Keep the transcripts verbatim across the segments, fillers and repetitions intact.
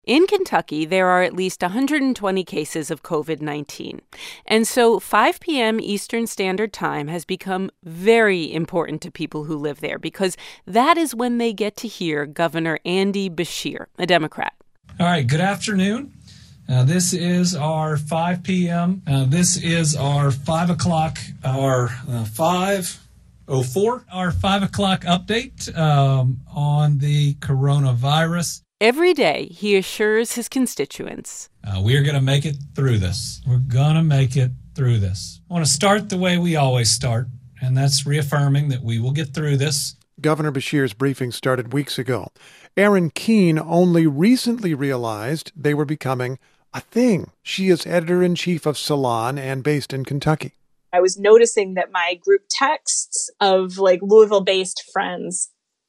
In Kentucky, there are at least one hundred twenty cases of covid nineteen. And so five p.m. Eastern Standard Time has become very important to people who live there because that is when they get to hear Governor Andy Beshear, a Democrat. All right, good afternoon. Uh, this is our five p.m. Uh, this is our five o'clock, our uh, five oh four, our five o'clock update um, on the coronavirus. Every day, he assures his constituents. Uh, we're going to make it through this. We're going to make it through this. I want to start the way we always start, and that's reaffirming that we will get through this. Governor Beshear's briefing started weeks ago. Erin Keene only recently realized they were becoming a thing. She is editor-in-chief of Salon and based in Kentucky. I was noticing that my group texts of like Louisville-based friends,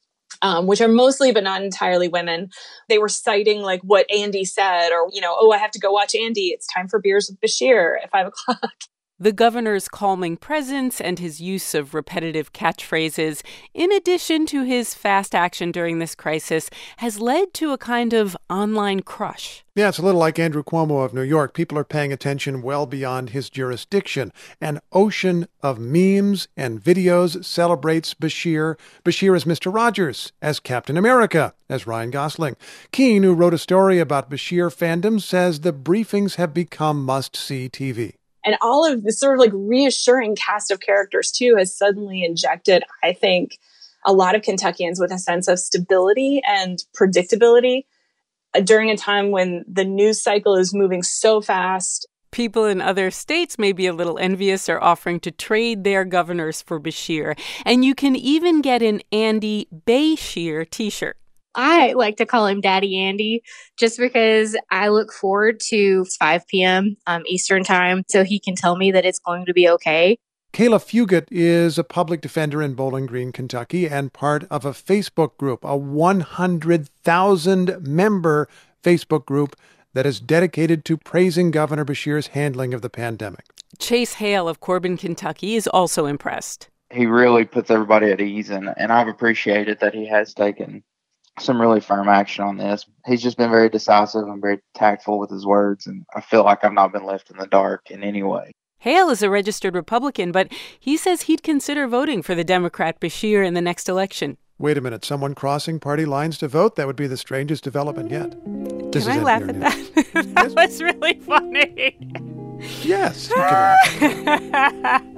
Um, which are mostly but not entirely women, they were citing like what Andy said or, you know, oh, I have to go watch Andy. It's time for beers with Beshear at five o'clock. The governor's calming presence and his use of repetitive catchphrases, in addition to his fast action during this crisis, has led to a kind of online crush. Yeah, it's a little like Andrew Cuomo of New York. People are paying attention well beyond his jurisdiction. An ocean of memes and videos celebrates Beshear. Beshear as Mister Rogers, as Captain America, as Ryan Gosling. Keene, who wrote a story about Beshear fandom, says the briefings have become must-see T V. And all of this sort of like reassuring cast of characters, too, has suddenly injected, I think, a lot of Kentuckians with a sense of stability and predictability uh, during a time when the news cycle is moving so fast. People in other states may be a little envious or offering to trade their governors for Beshear. And you can even get an Andy Beshear t-shirt. I like to call him Daddy Andy just because I look forward to five p.m. Um, Eastern time so he can tell me that it's going to be okay. Kayla Fugit is a public defender in Bowling Green, Kentucky, and part of a Facebook group, a one hundred thousand member Facebook group that is dedicated to praising Governor Beshear's handling of the pandemic. Chase Hale of Corbin, Kentucky, is also impressed. He really puts everybody at ease, and, and I've appreciated that he has taken some really firm action on this. He's just been very decisive and very tactful with his words, and I feel like I've not been left in the dark in any way. Hale is a registered Republican, but he says he'd consider voting for the Democrat Beshear in the next election. Wait a minute, someone crossing party lines to vote? That would be the strangest development yet. This Can I laugh at that? That was really funny. Yes, you can laugh.